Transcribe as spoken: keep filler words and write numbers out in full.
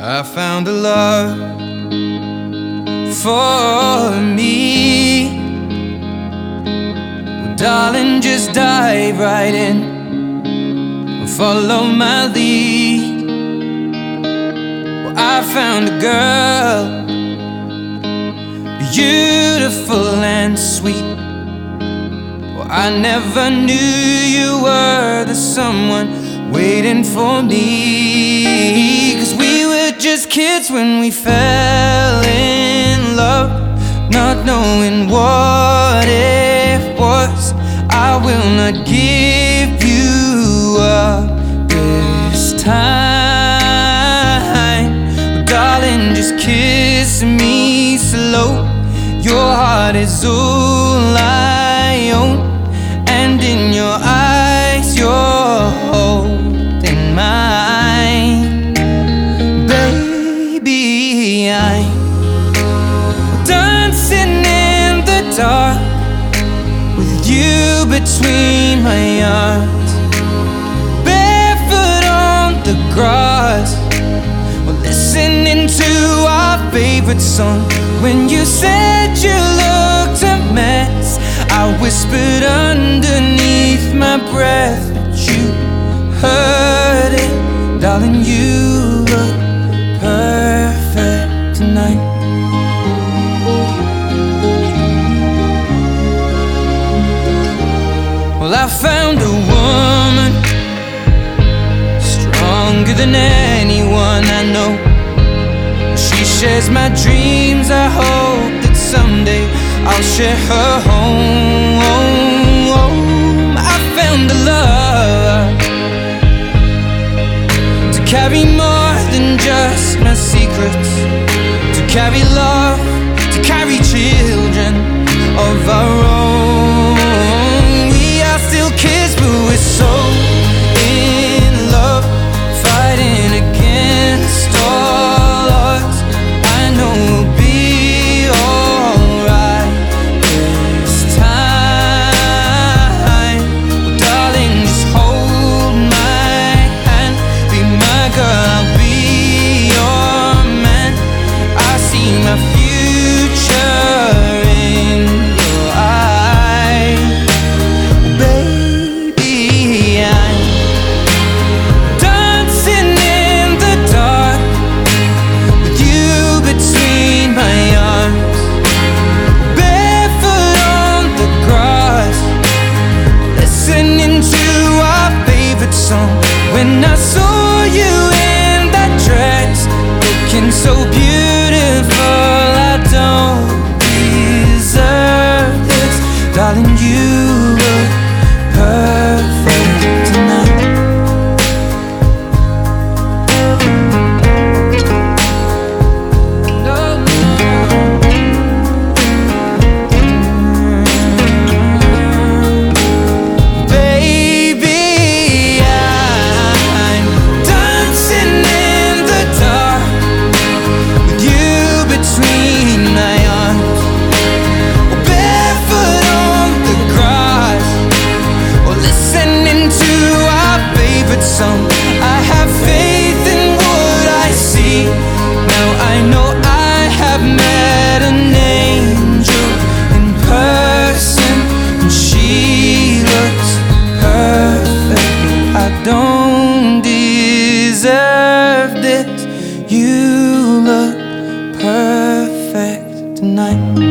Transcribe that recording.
I found a love for me. Well, darling, just dive right in and follow my lead. Well, I found a girl, beautiful and sweet. Well, I never knew you were the someone waiting for me. 'Cause we were just kids when we fell in love, not knowing what it was. I will not give you up this time. But darling, just kiss me slow. Your heart is all I own, and in your eyes you're holding mine. Baby, I'm dancing in the dark with you between my arms, barefoot on the grass. We're listening to our favorite song. When you said you looked a mess, I whispered underneath my breath, but you heard it. Darling, you look perfect tonight. Well, I found a woman stronger than anyone I know. She shares my dreams. I hope that someday I'll share her home. I found a love to carry more than just my secrets, to carry love, to carry children of our own. We are still kids, but we're so in love, fighting against all odds. I know we'll be alright this time. Well, darling, just hold my hand, be my girl, I'll be your man. I see my future in your eyes. Baby, I'm dancing in the dark with you between my arms, barefoot on the grass, listening to our favorite song. When I saw you in that dress, looking so beautiful, I don't deserve this. Darling, you look perfect tonight. Baby, I'm dancing in the dark with you between my arms, barefoot on the grass, or listening to our favorite song. I have faith in what I see. Now I know I have met an angel in person, and she looks perfect. I don't deserve this. You look perfect tonight.